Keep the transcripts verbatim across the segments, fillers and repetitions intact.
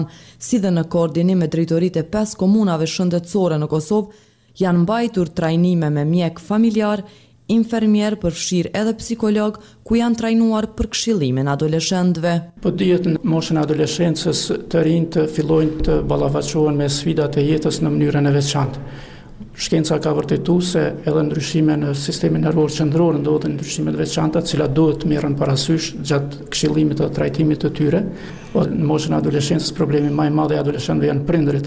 si dhe në koordinim me drejtoritë e pesë komunave shëndetësore në Kosovë, janë mbajtur trajnime me mjek familjar, infermier, përfshirë edhe psikolog, ku janë trajnuar për këshillimin adoleshentëve. Po dihet në moshën e adoleshencës të rinj të fillojnë të ballafaqohen me sfidat e jetës në mënyrën e veçantë. Shkenca ka vërtetuar se edhe ndryshime në sistemin nervor qendror ndodhen ndryshime të veçanta, të cilat duhet merren parasysh gjatë këshillimit dhe trajtimit të tyre. Në moshën e adoleshencës problemi më i madh i adoleshentëve janë prindërit.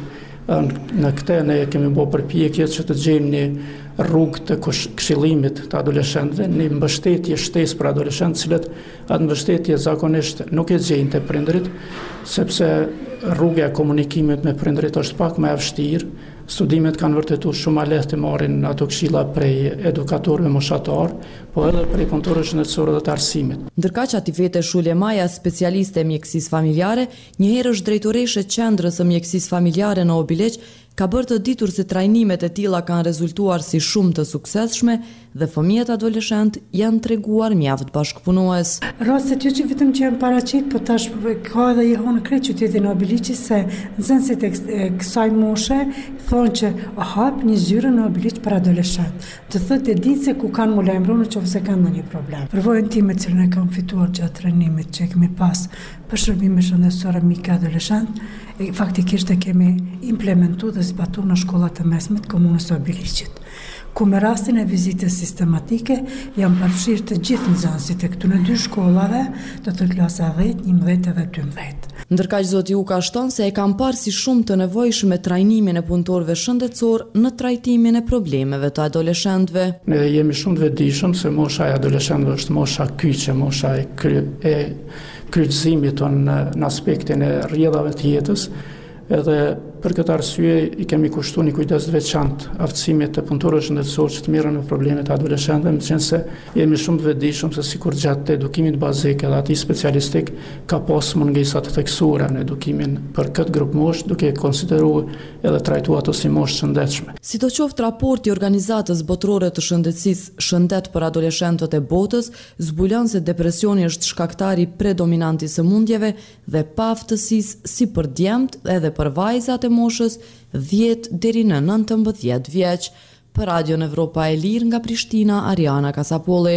Në këtë ne kemi bërë përpjekje që të gjejmë një rrugë të këshillimit të adoleshentëve, një mbështetje shtesë për adoleshentët, cilët atë mbështetje zakonisht nuk e gjejnë te prindërit, sepse rruga e komunikimit me prindërit është pak më e vështirë. Studimet kanë vërtetuar shumë ma lehtë të marrin ato këshilla prej edukatorëve moshatar, po edhe prej punëtorëve shëndetësor dhe të arsimit. Ndërkaq Atifete Shule Maja, specialiste e mjekësisë familjare, njëherë është drejtoreshe qendrës së mjekësisë familjare në Obileq, ka bërë të ditur se trajnimet e tilla kanë rezultuar si shumë të suksesshme dhe fëmijët adoleshent janë treguar mjaft bashkëpunues. Rastet jo që vetëm që janë paraqit, po tash ka edhe jehon krejt qytetin e Obileqit se nxënësit e kësaj moshe thonë që o hap një zyre në Obileq për adoleshent. Të thotë e ditë se ku kanë mu lajmëruar nëse kanë ndonjë problem. Përvojën time që ne kam fituar gjatë trajnimit që kemi pas për shërbime shëndetësore mike adoleshent, e faktikisht e kemi implementuar dhe zbatuar në shkollat e mesme të komunës së Obileqit, ku me rastin e vizitës sistematike janë përfshirë të gjithë nxënësit e këtu në dy shkollave, do të klasa dhjetë, njëmbëdhjetë dhe dymbëdhjetë. Ndërkaq zoti Uka shton se e kanë parë si shumë të nevojshme trajnimin e punëtorëve shëndetësor në trajtimin e problemeve të adoleshentëve. Ne jemi shumë të vetëdijshëm se mosha e adoleshentëve është mosha kyçe, mosha e, kry, e kryqëzimit në, në aspektin e rrjedhave të jetës, edhe për këtë arsye i kemi kushtuar një kujdes të veçantë aftësimit të punëtorëve shëndetësor që të merren me problemet e adoleshentëve, meqense jemi shumë të vetëdijshëm se sikur gjatë edukimit bazik edhe atij specialistik ka pasur mungesa të theksuara në edukimin për këtë grup moshë, duke konsideruar edhe trajtuar ato si moshë shëndetshme. Sidoqoftë, raporti i Organizatës Botërore të Shëndetësisë Shëndet për adoleshentët e botës zbulon se depresioni është shkaktari predominant i sëmundjeve dhe paaftësisë si për djemt edhe për vajzat e moshës dhjetë deri në nëntëmbëdhjetë vjeç. Për Radion Evropa e Lirë nga Prishtina, Ariana Kasapolli.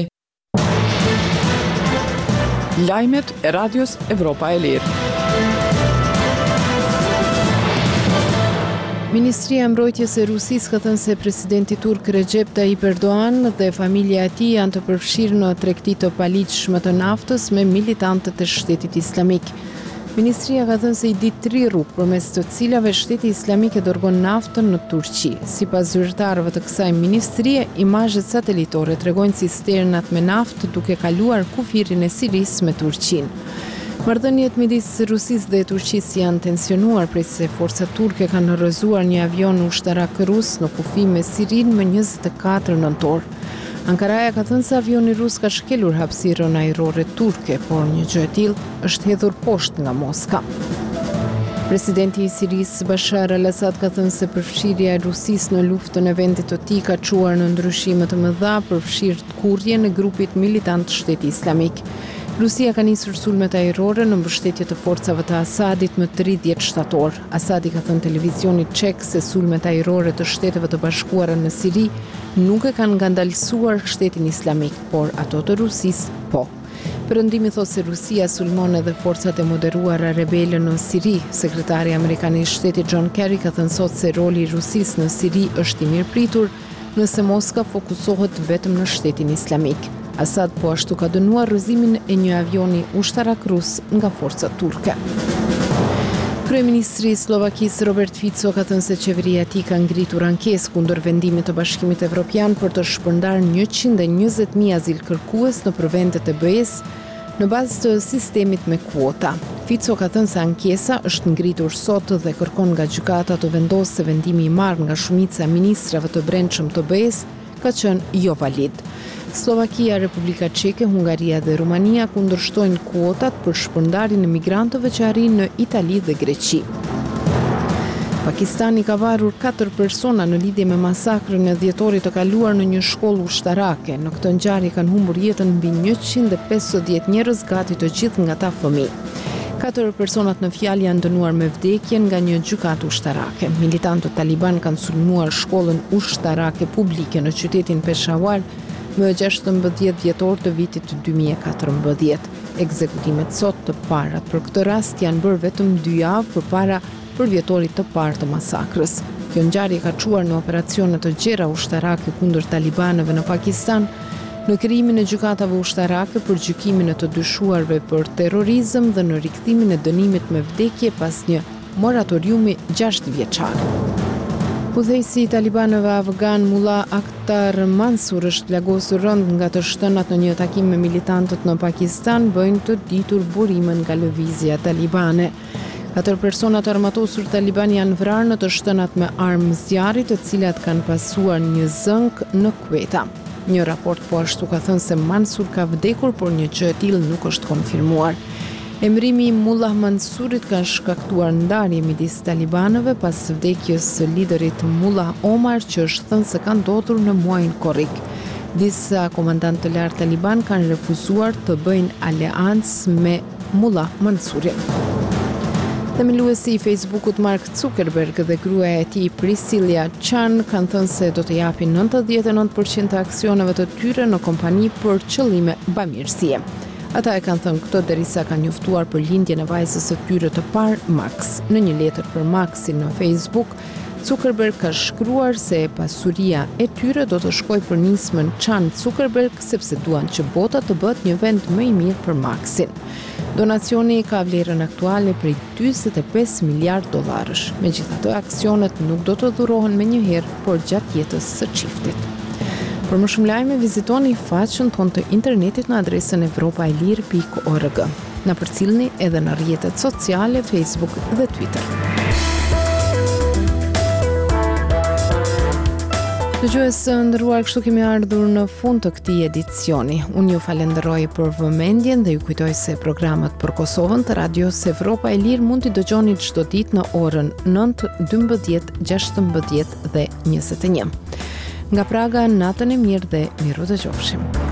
Lajmet e Radios Evropa e Lirë. Ministria e Mbrojtjes e Rusisë ka thënë se presidenti turk Recep Tayyip Erdogan dhe familja e tij janë të përfshirë në tregti të paligjshme të naftës me militantët e Shtetit Islamik. Ministria ka thënë se i di tri rrugë përmes të cilave Shteti Islamik e dërgon naftën në Turqi. Sipas zyrtarëve të kësaj ministrie, imazhet satelitore tregojnë cisternat me naftë duke kaluar kufirin e Sirisë me Turqinë. Marrëdhëniet midis Rusisë dhe Turqisë janë tensionuar prej se forcat turke kanë rrëzuar një avion ushtarak rus në kufi me Sirinë më njëzet e katër nëntor. Ankaraja ka thënë se avioni rus ka shkelur hapësirën ajrore turke, por një gjë e tillë është hedhur poshtë nga Moska. Presidenti i Sirisë Bashar al-Assad ka thënë se përfshirja e Rusisë në luftën e vendit të tij ka çuar në ndryshime të mëdha përfshirë kurrje në grupit militant Shteti Islamik. Rusia ka nisur sulmet ajrore në mbështetje të forcave të Asadit më tridhjetë shtator. Asadi ka thënë televizionit çek se sulmet ajrore të Shteteve të Bashkuara në Siri nuk e kanë ngandalësuar Shtetin Islamik, por ato të Rusisë po. Perëndimi thotë se Rusia sulmon edhe forcat e moderuara rebele në Siri. Sekretari amerikan i Shtetit John Kerry ka thënë sot se roli i Rusisë në Siri është i mirëpritur nëse Moska fokusohet vetëm në Shtetin Islamik. Asad po ashtu ka dënuar rrëzimin e një avioni ushtarak rus nga forcat turke. Kryeministri i Slovakisë Robert Fico ka thënë se qeveria e tij ka ngritur ankesë kundër vendimit të Bashkimit Evropian për të shpërndarë njëqind e njëzet mijë azilkërkues nëpër vendet e B E-s në bazë të sistemit me kuota. Fico ka thënë se ankesa është ngritur sot dhe kërkon nga gjykata të vendosë se vendimi i marrë nga shumica e ministrave të brendshëm të B E-s ka qenë jo valid. Slovakia, Republika Çeke, Hungaria dhe Rumania kundërshtojnë kuotat për shpërndarjen e migrantëve që arrin në Itali dhe Greqi. Pakistani ka varur katër persona në lidhje me masakrën e dhjetorit të kaluar në një shkollë ushtarake. Në këtë ngjarje kanë humbur jetën mbi njëqind e pesëdhjetë njerëz, gati të gjithë nga ata fëmijë. Katër personat në fjalë janë dënuar me vdekje nga një gjykatë ushtarake. Militantët taliban kanë sulmuar shkollën ushtarake publike në qytetin Peshawar më gjashtëmbëdhjetë dhjetor të vitit dy mijë e katërmbëdhjetë. Ekzekutimet sot të parat për këtë rast janë bërë vetëm dy javë përpara përvjetorit të parë të masakrës. Kjo ngjarje ka çuar në operacione të gjera ushtarake kundër talibanëve në Pakistan, në krijimin e gjykatave ushtarake për gjykimin e të dyshuarve për terrorizëm dhe në rikthimin e dënimit me vdekje pas një moratoriumi gjashtë vjeçar. Udhëheqësi i talibanëve afgan Mullah Akhtar Mansur është plagosur rënd nga të shtënat në një takim me militantët në Pakistan bëjnë të ditur burimin nga lëvizja talibane. Katër persona të armatosur taliban janë vrarë në të shtënat me armë zjarri, të cilat kanë pasuar një zënk në Kuweta. Një raport po ashtu ka thënë se Mansur ka vdekur, por një gjë e tillë nuk është konfirmuar. Emrimi i Mullah Mansurit ka shkaktuar ndarje midis talibanëve pas vdekjes së liderit Mullah Omar, që është thënë se ka ndodhur në muajin korrik. Disa komandantë të lartë taliban kanë refuzuar të bëjnë aleancë me Mullah Mansurin. Themeluesi i Facebookut Mark Zuckerberg dhe gruaja e tij Priscilla Chan kanë thënë se do të japin nëntëdhjetë e nëntë përqind të aksioneve të tyre në kompani për qëllime bamirësie. Ata e kanë thënë këto derisa kanë njoftuar për lindjen e vajzës së tyre të parë, Max. Në një letër për Maxin në Facebook, Zuckerberg ka shkruar se pasuria e tyre do të shkojë për nismën Chan Zuckerberg sepse duan që bota të bëhet një vend më i mirë për Maxin. Donacioni ka vlerën aktuale prej njëzet e pesë miliard dollarësh. Megjithatë, aksionet nuk do të dhurohen menjëherë, por gjatë jetës së çiftit. Për më shumë lajme, vizitoni faqen tonë të internetit në adresën evropaelir pikë org. Na përcjellni edhe në rrjetet sociale, Facebook dhe Twitter. Dëgjues të nderuar, kështu kemi ardhur në fund të këtij edicioni. Unë ju falenderoj për vëmendjen dhe ju kujtoj se programet për Kosovën të Radios Evropa e Lirë mund t'i dëgjoni çdo ditë në orën nëntë, dymbëdhjetë, gjashtëmbëdhjetë dhe njëzet e një. Nga Praga, natën e mirë dhe miru dëgjofshim.